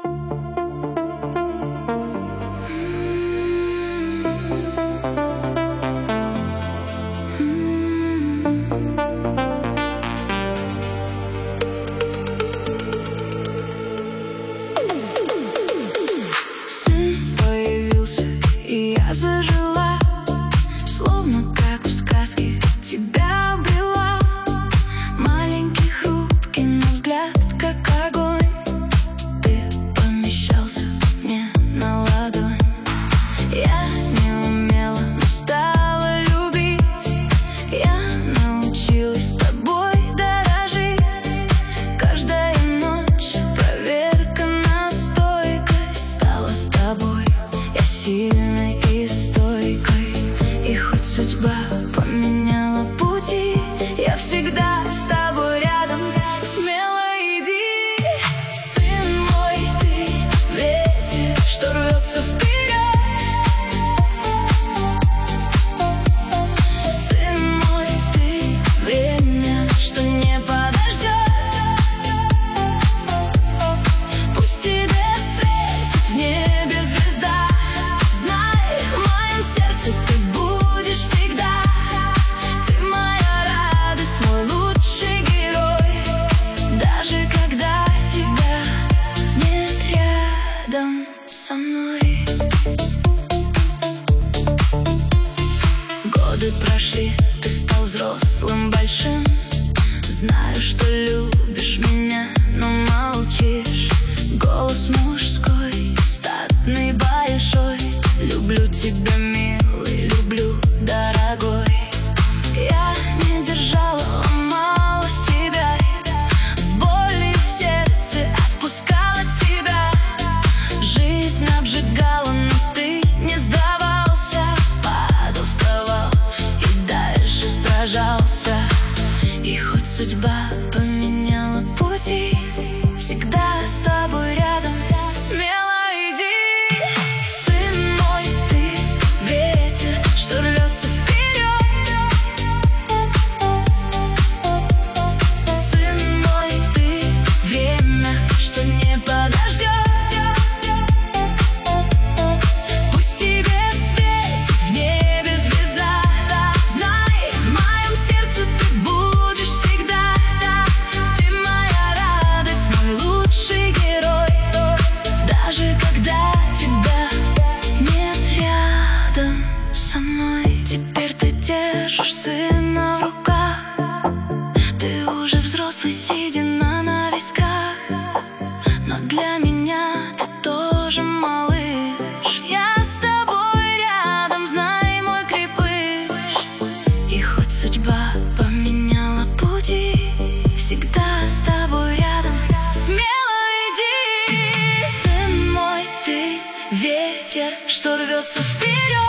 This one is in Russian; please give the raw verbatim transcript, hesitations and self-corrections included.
Зажила, словно как в сказке, тебя обрела. Маленький, хрупкий, но взгляд как огонь. Ты помещался мне на ладонь. Я не умела, но стала любить. Я научилась с тобой дорожить. Каждая ночь проверка на стойкость. Стала с тобой я сильной и стойкой. И хоть судьба поменяла пути, я всегда с тобой рядом. Смело иди. Сын мой, ты ветер, что рвется вперед. Сын мой, ты время, что не подождет. Пусть тебе светит в небе звезда. Знай, в моем сердце ты будешь всегда. Ты моя радость, мой лучший герой. Даже когда тебя нет рядом со мной. Годы прошли, ты стал взрослым, большим. Знаю, что любишь меня, но молчишь. Голос мужской, статный, большой. Люблю тебя, милый, люблю, дорогой. Я не держала, ломала себя. С болью в сердце отпускала тебя. Жизнь обжигала, но ты не сдавался. Падал, вставал и дальше сражался. И хоть судьба поменяла пути, всегда с тобой рядом. Смело иди. Сын мой, ты ветер, что рвется вперед. Сын мой, ты время, что не подождет. Пусть тебе светит в небе звезда. Знай, в моем сердце ты будешь всегда. Ты моя радость, мой лучший герой. Даже когда тебя нет рядом со мной. Теперь ты держишь сына в руках. Ты уже взрослый, сидя на на висках. Но для меня ты тоже малыш. Я с тобой рядом, знай, мой крепыш. И хоть судьба поменяла пути, всегда с тобой рядом. Смело иди. Сын мой, ты ветер, что рвется вперед.